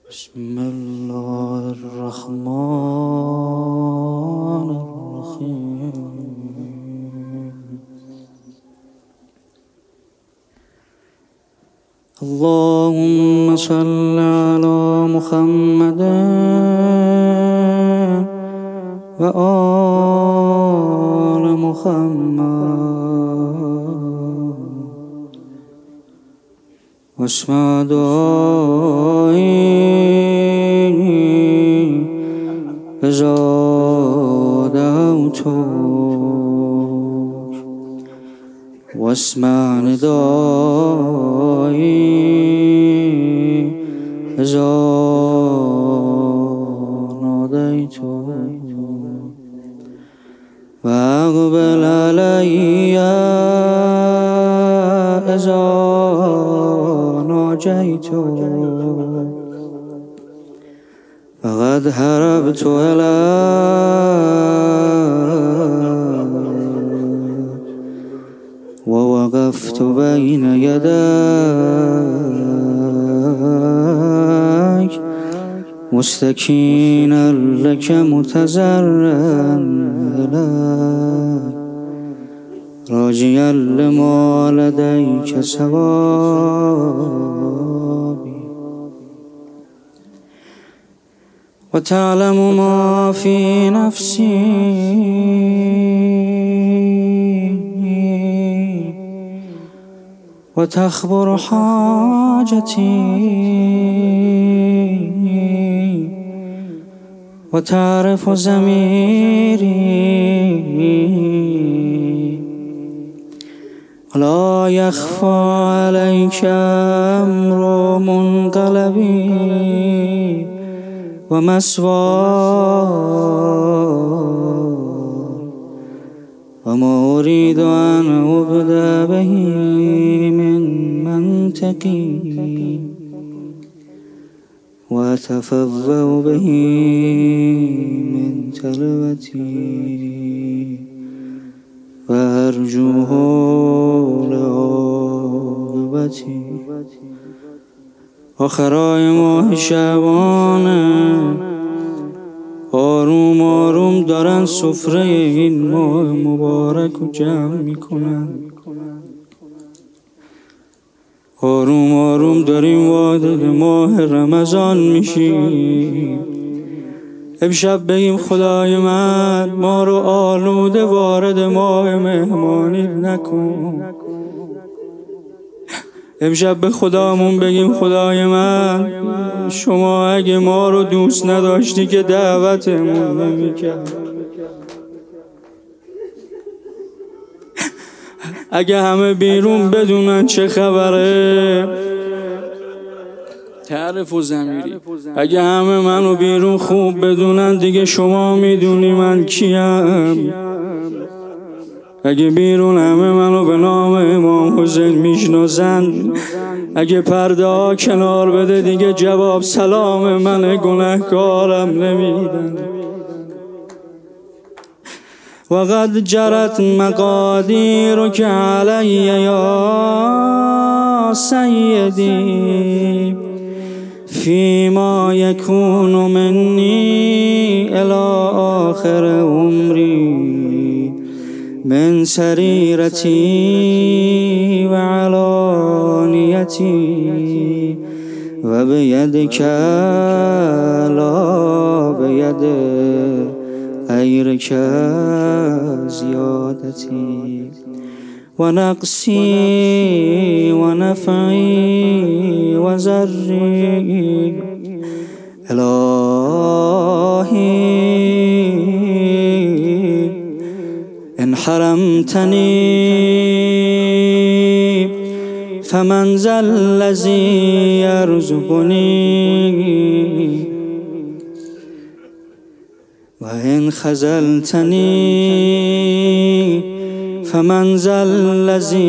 بسم الله الرحمن الرحيم. اللهم صل على محمد وآل محمد واسمع دعائي إذا دعوتك واسمع ندائي إذا ناديتك وأقبل علي إذا ناجيتك فقد هربت إليك ووقفت بين يديك مستكينا لك متزرعا إليك راجيا لما لديك ثوابي وتعلم ما في نفسي وتخبر حاجتي وتعرف ضميري لا يخفى عليك أمر منقلبي ومثواي وما أريد أن أبدأ به من منطقي وأتفوه به من تلوتي وأرجوه لعاقبتي. آخرای ماه شعبانه آروم آروم دارن سفره این ماه مبارک رو جمع میکنن. آروم آروم داریم وارد ماه رمضان میشیم. امشب بگیم خدای من ما رو آلوده وارد ماه مهمانی نکن. امشب به خدامون بگیم خدای من شما اگه ما رو دوست نداشتی که دعوتمون نمی‌کرد. اگه همه بیرون بدونن چه خبره تعرف و ضمیری. اگه همه منو بیرون خوب بدونن دیگه شما میدونی من کیم. اگه بیرون همه منو به نام امام حسین میشناسن، اگه پرده ها کنار بده دیگه جواب سلام من گناهکارم نمیدن. وقد جرت مقادیرک علی یا سیدی فیما یکون منی الی آخر عمری من سریرتی و علانیتی و بیدک لا بید غیرک زیادتی و نقصی و نفعی و ضری الهی ان حرمتنی فمن ذا الذی یرزقنی و ان خذلتنی فمن ذا الذی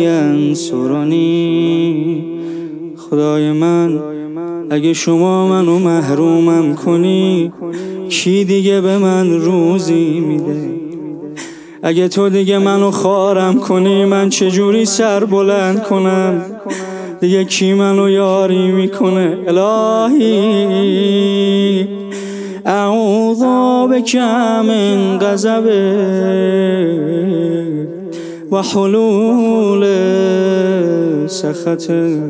ینصرنی. خدای من اگه شما منو محرومم کنی کی دیگه به من روزی میده؟ اگه تو دیگه منو خوارم کنی من چجوری سر بلند کنم؟ دیگه کی منو یاری میکنه؟ الهی اعوذ بک من غضبک و حلول سخطک.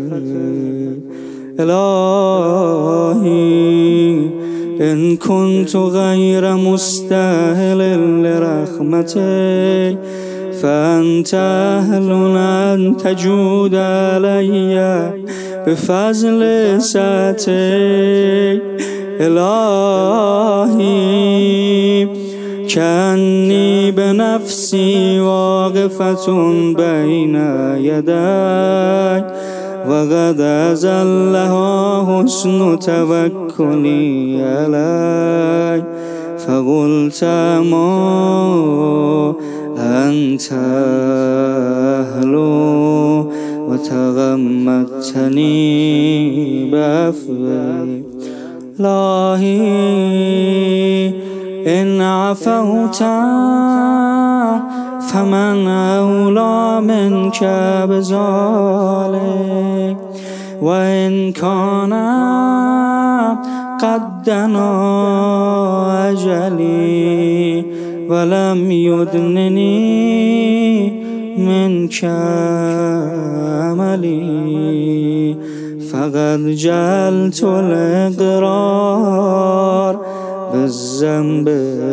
الهی ان كنت غیر مستاهل لرحمتک فانت اهل ان تجود علی بفضل سعتک. الهی کنی بنفسی واقفة بین یدک و قد ازلها حسن توکلی علی فقلت ما انت اهلو و تغمدتنی بعفوک. الهی ان عفوت فمن اولی منک بذلک و ان کان قد دنا اجلی ولم یدننی منک عملی فقد جعلت الاقرار بالذنب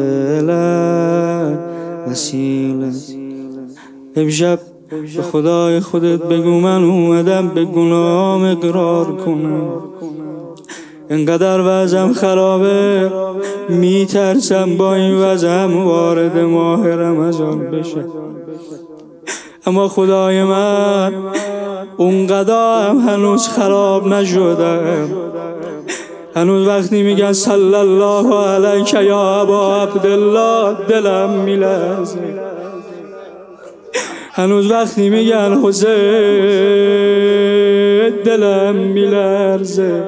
لک وسیلة. امشب به خدای خودت بگو من اومدم به گناهام اقرار کنم. انقدر وضعم خرابه میترسم با این وضعم وارد ماه رمضان بشه، اما خدای من اونقدر هم هنوز خراب نشدم. هنوز وقتی میگن صلی الله علیک یا ابا عبدالله دلم میلرزه. هنوز وقتی میگن حسین دلم میلرزه.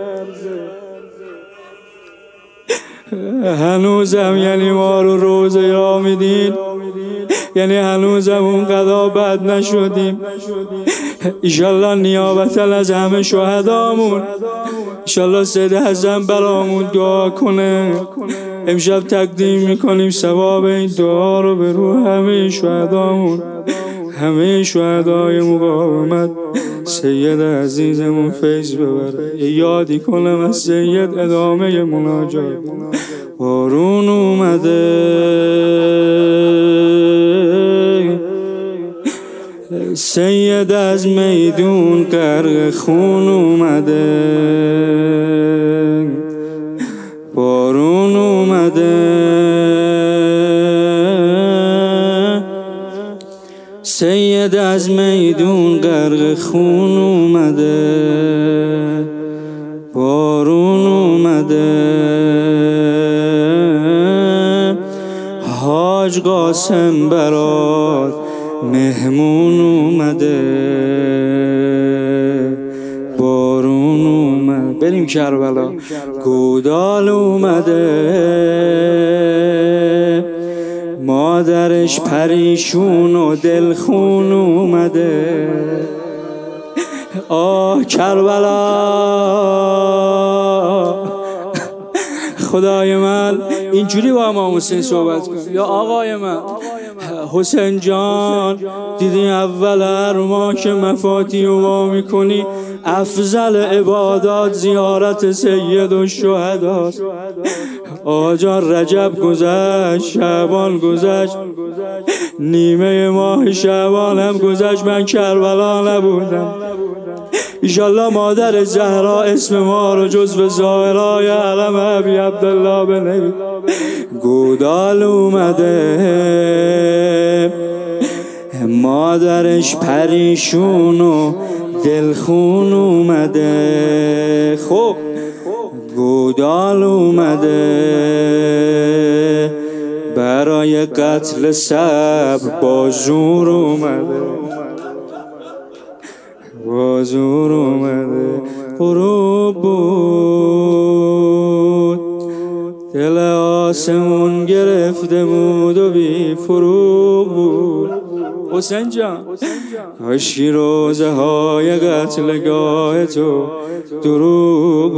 هنوزم یعنی ما رو روزه یا میدین، یعنی هنوزم اونقدر بد نشدیم. ایشالله نیابتا از همه شهدامون ایشالله سید حسن برامون دعا کنه. امشب تقدیم میکنیم ثواب این دعا رو به روح همه شهدامون، همه شهدای مقاومت. سید عزیزمون فیض ببره. یادی کنم از سید ادامه مناجات. بارون اومده سید از میدون غرق خون اومده. بارون اومده سید از میدون غرق خون اومده. بارون اومده حاج قاسم برات مهمون اومده. بارون اومد بریم کربلا. گودال اومده مادرش پریشون و دلخون اومده. آه کربلا خدای من اینجوری با امام حسین صحبت کن. یا آقای من حسین جان، دیدی اول هر ماه که مفاتی رو وا میکنی افضل عبادات زیارت سید الشهداست. آقا جان رجب گذشت، شعبان گذشت، نیمه ماه شعبان هم گذشت، من کربلا نبودم. ایشالله مادر زهرا اسم ما رو جزو ظاهرای علم ابی عبدالله بنویس. گودال اومده مادرش پریشون و دلخون اومده. خب گودال اومده برای قتل صبر بازور اومده. بازور اومده غروب بود دل آسمون گرفته بود و بی فروغ بود. حسین جان کاشکی روزه های قتلگاه تو دروغ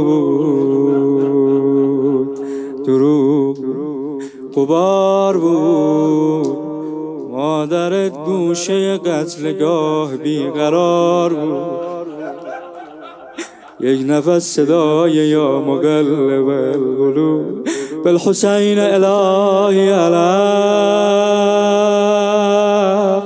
بود، دروغ غبار بود. مادرت گوشه قتلگاه بیقرار بود. یک نفس صدای یا مقلب القلوب بالحسین الهی علیه.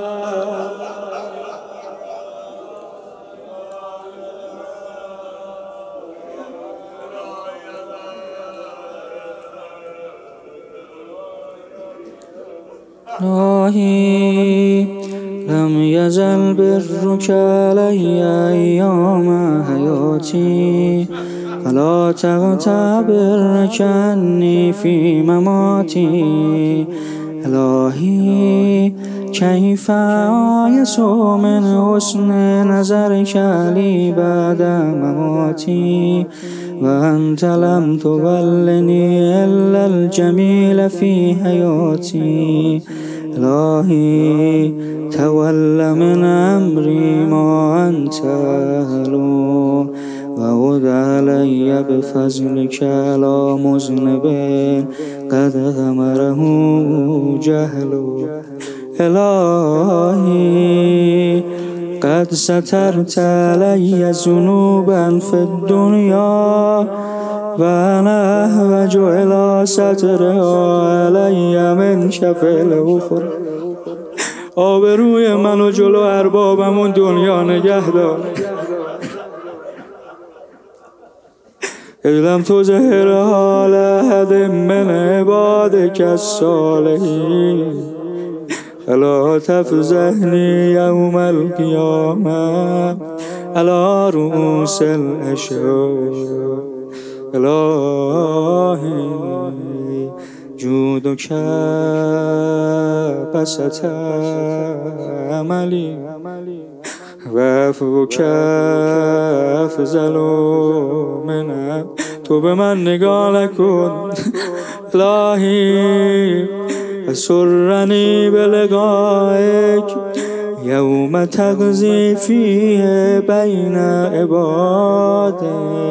الهی لم یزل برک علی ایام حیاتی فلا تغتبر عنی فی مماتی. الهی کیف آیس من حسن نظرک لی بعد مماتی و انت لم تولنی الا الجمیل فی حیاتی. الهی تول من امری ما انت اهلو و عد علی بفضلک علی مذنب قد غمره جهل. الهی قد سترت علی ذنوبا فی الدنیا و انا احوج الی سترها علی من فی الاخرى. آبروی منو جلو اربابمون دنیا نگه دار. لم تظهر حال احد من عبادک الصالحین فلا تفضحنی یوم القیامة علی رؤوس الاشهاد. الهی جودک بسط عملی و عفوک افضل من. تو به من نگاه نکن الهی سرنی بلقائک یوم تقضی فیه بین عباده.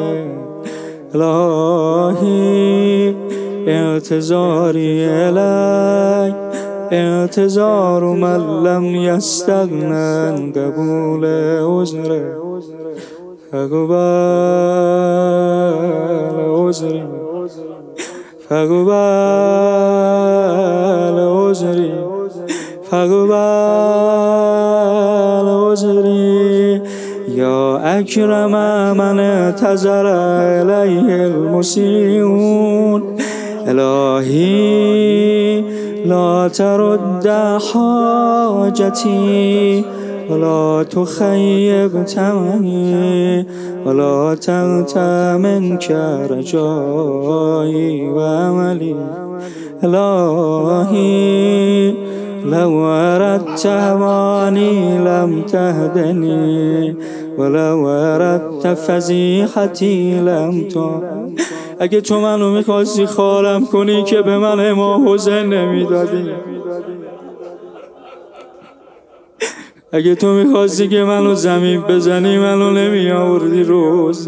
الهی اعتذاری الیک اعتذار من لم یستغن عن قبول عذره فقبل عذری فقبل عذری فقبل عذری یا اکرم من اعتذر الیه المسیئون. الهی لا ترد حاجتی ولا تخیب طمعی ولا تغت منک رجایی و عملی. الهی لو اردت هوانی لم تهدنی ولو اردت فضیحتی لم تعن. اگه تو منو میخواستی خارم کنی که به من امام حسین نمیدادی. اگه تو میخواستی که منو زمین بزنی منو نمی آوردی روز.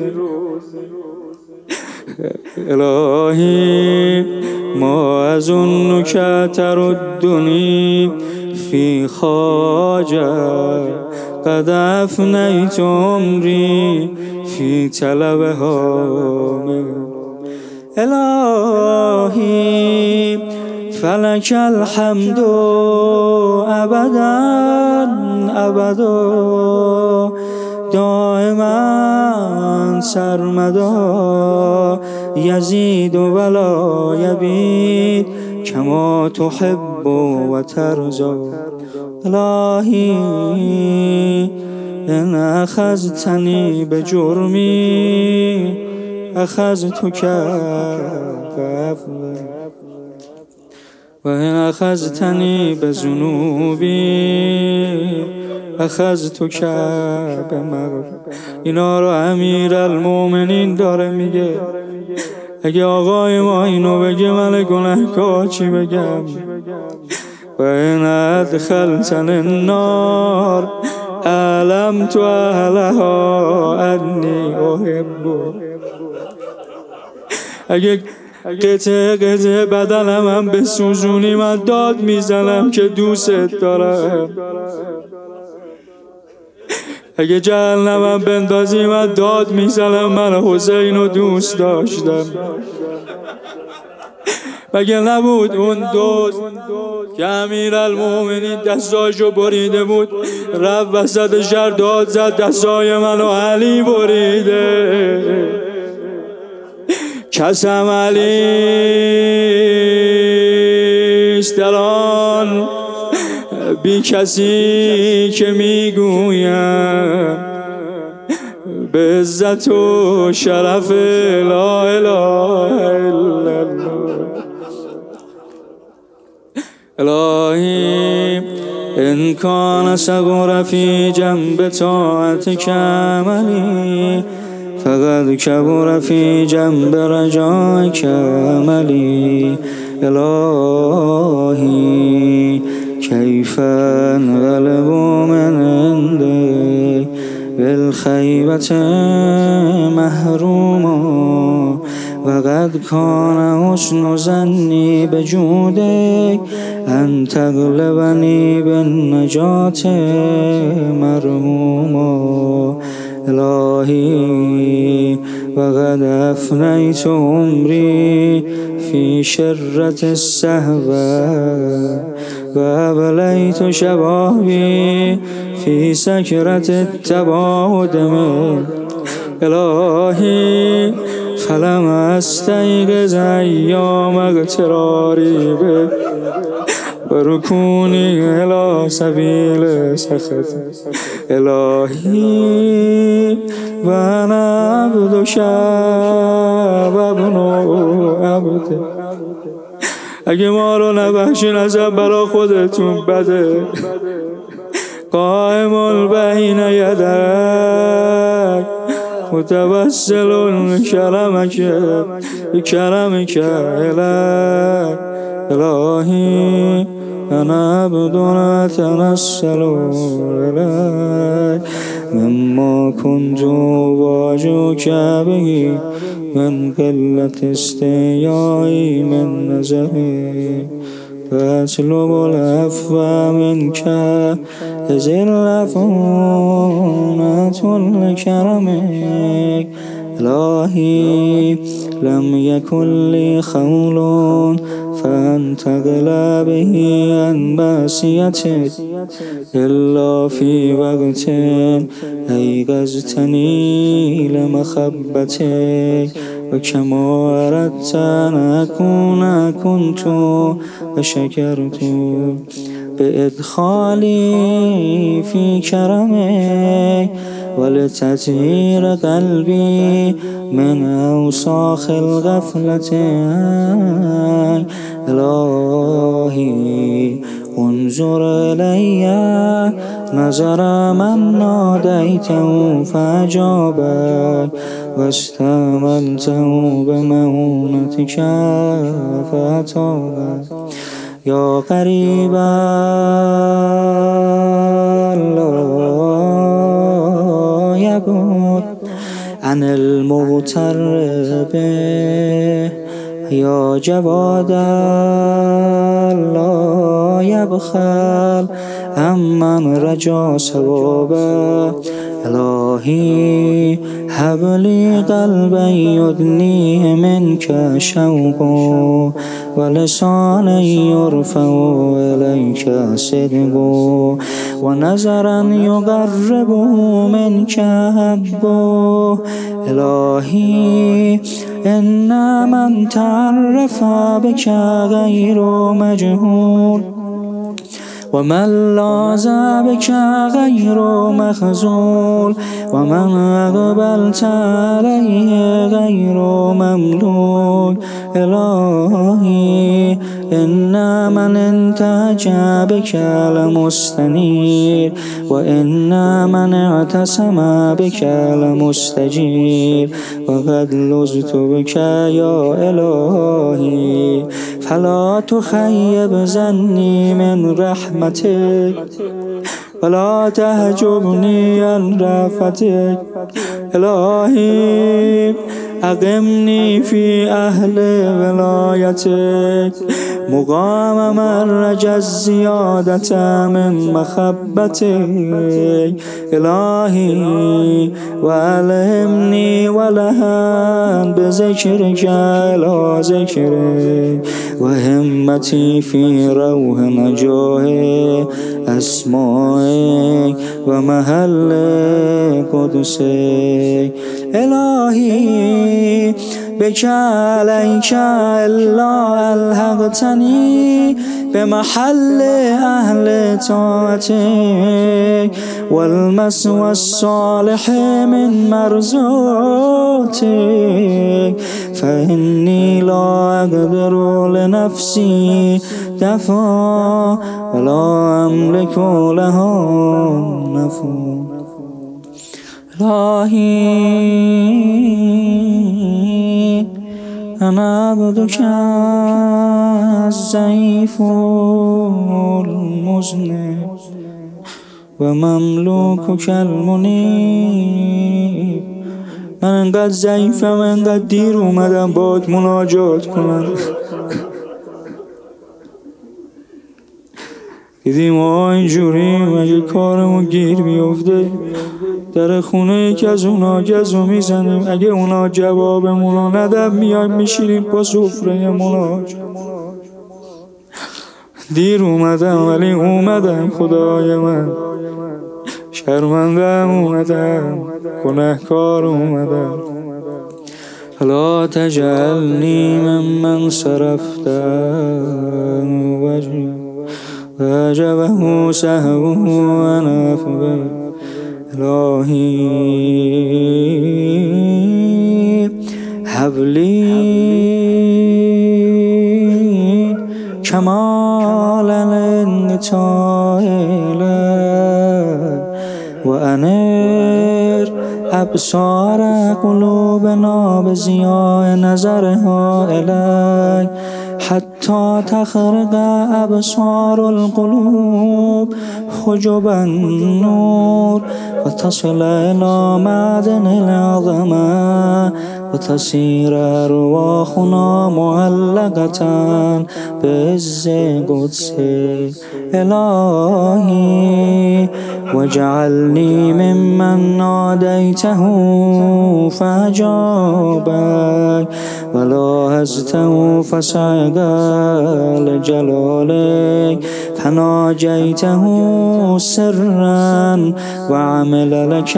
الهی ما اظنک تردنی فی خواجه قد افنیت عمری فی طلبها. الهی فلک الحمد ابدا ابدا دائما سرمدا یزید ولا یبید کما تحب و ترضا. الهی ان اخذتنی بجرمی اخذتک بعفوی و ان اخذتنی بذنوبی اخذتک بمغفرتی. اینا رو امیرالمومنین داره میگه. اگه آقای ما اینو بگه من گناهکار چی بگم؟ وإن أدخلتني النار أعلمت أهلها أني أحب. اگه قطعه بدنم به سوزونی من داد میزنم که دوست دارم. اگه جهنمم بندازی من داد میزنم من حسین رو دوست داشتم. مگه نبود اون دوست که امیرالمومنین دستاشو بریده بود رفت وسط شهر داد زد دستای منو علی بریده. کسم علیست در آن بی کسی که میگویم به عزت و شرف لا اله الا الله. الهی ان کان صغر فی جنب طاعتک عملی فقد کبر فی جنب رجائک عملی. الهی کیف انقلب من عندک بالخیبة محروما وقد کان حسن ظنی بجودک ان تغلبنی بالنجاة مرحوما. الهی وقد افنیت عمری فی شرة الصحبة و ابلیت شبابی فی سکرة التباعد من. الهی فلم استیقظ ایام اغتراری بک برکونی الی سبیل سخط. الهی و انا عبدک و ابن عبدک. اگه ما رو نبخشی نزد برا خودتون بده. قائم بین یدک متوسل کرمک بکرمک الیک. الهی انا عبد اتنسل الیک مما كنت واجوک به من قلت استیایی من نظری فاطلب العفو منک اذ العفونة لکرمک. الهی لم یکن لی خول فانتقل به عن معصیتک الا فی وقت ایقظتنی لمحبتک و کما اردت ان اکون کنت و شکرت به ادخالی فی کرمک ولتطهیر قلبی من اوساخ الغفلة. الهی انظر الی نظر من نادیته فاجابک واستعملته بمعونتک فاطابک. یا قریبا لا یبعد عن المغتر به یا جوادا لا یبخل امن رجا ثوابه. الهی هب لی قلبا یدنی منک شوق و لسان یرفع الیک صدق و نظرا یقربه منک حب. الهی ان من تعرف بک غیر مجهول و من لاذ بک غیر مخذول و من اقبلت علیه غیر مملول. الهی ان من انتهج بک لمستنیر و ان من اعتصم بک لمستجیر و قد لذت بک یا الهی فلا تخيب ظني من رحمتك ولا تحجبني عن رأفتك. إلهي أقمني في أهل ولايتك مقام من رجا الزيادة من مخبتك. إلهي وألهمني ولهان بذكرك إلى ذكرك وهمتي في روح نجاه أسمائك ومحل قدسك. إلهي بك عليك إلا ألحقتني بمحل أهل طاعتك والمثوى الصالح من مرزوتك. فإني لا أقدر لنفسي دفعا ولا أملك لها نفعا. إلهي أنا عبدك الضعيف المذنب ومملوكك المنیب. من انقدر ضعیفم، انقدر دیر اومدم باهات مناجات کنم. دیدیم ما اینجوریم، اگه کارمون گیر بیفته در خونه یکی از اونا گزو میزنیم، اگه اونا جوابمونو ندن میایم میشینیم با سفره مناج. دیر اومدم ولی اومدم خدای من، شرمندم اومدم، گنهکار اومدم. لا تجعلنی ممن صرفتم وجبه سهوه ونفبه. إلهي هب لي كمال الانقطاع إليك وأنر أبصار قلوبنا بضياء نظرها إليك حتى تخرق أبصار القلوب حجب النور وتصل إلى معدن العظمة وتصير أرواحنا معلقة بعز قدسك. إلهي واجعلني ممن ناديته فأجابك ولاحظته فصعق لجلالك فناجيته سرا وعمل لك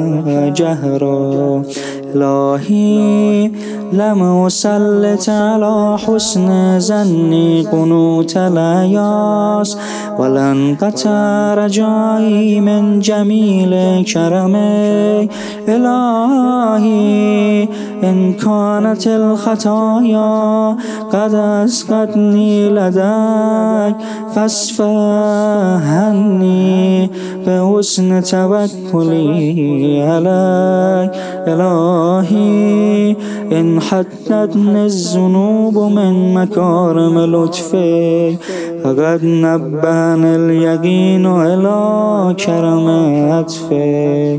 جهرا. إلهي لم أسلط على حسن ظني قنوت الأياس ولن قطع رجائي من جميل كرمك. إلهي إن كانت الخطايا قد أسقطني لديك فاصفح عني بحسن توكلي عليك. إلهي إن حدتني الذنوب من مكارم لطفك فقد نبهني اليقين إلى كرم عطفك.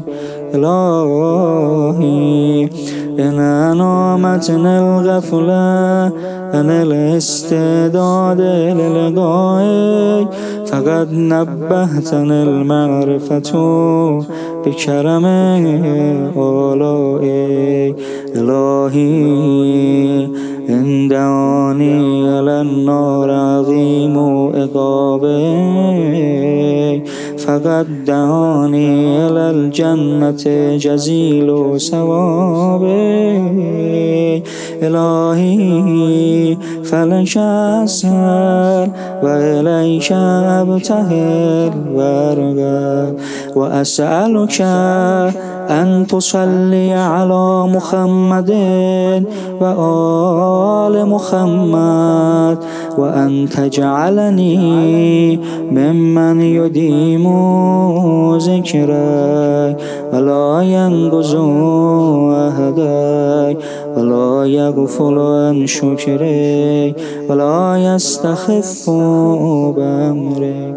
إلهي إن نامتني الغفلة عن الاستعداد للقائك فقد نبهتني المعرفة بكرم آلائك. إلهي إن دعاني إلى النار عظيم عقابك فقد دعاني إلى الجنة جزيل ثوابك. إلهي فلك أسأل وإليك أبتهل وأرغب وأسألك أن تصلي على محمد وآل محمد وأن تجعلني ممن يديم ذكرك ولا ينقض عهدك ولا يغفل عن شكرك ولا يستخف بأمرك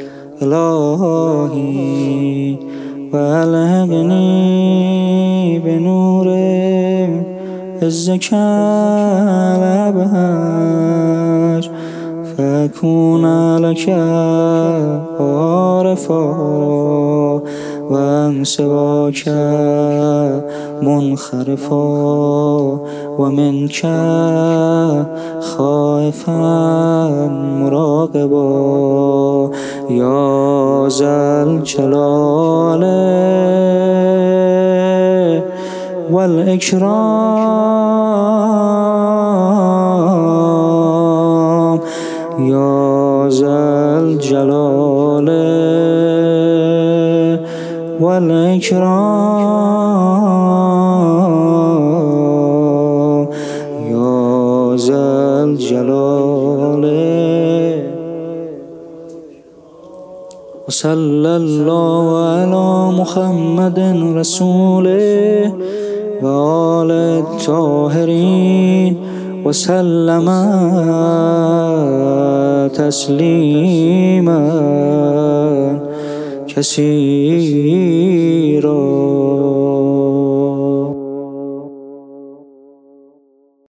إلهي وألهقني بنور عزك الأبهر فأكون لك عارفا وعن سواك منخرفا ومنك خائفا مراقبا يا ذا الجلال والإكرام يا ذا الجلال والإكرام يا ذا الجلال. وصلى الله على محمد رسوله وآل الطاهرين وسلم تسليما كثيرا.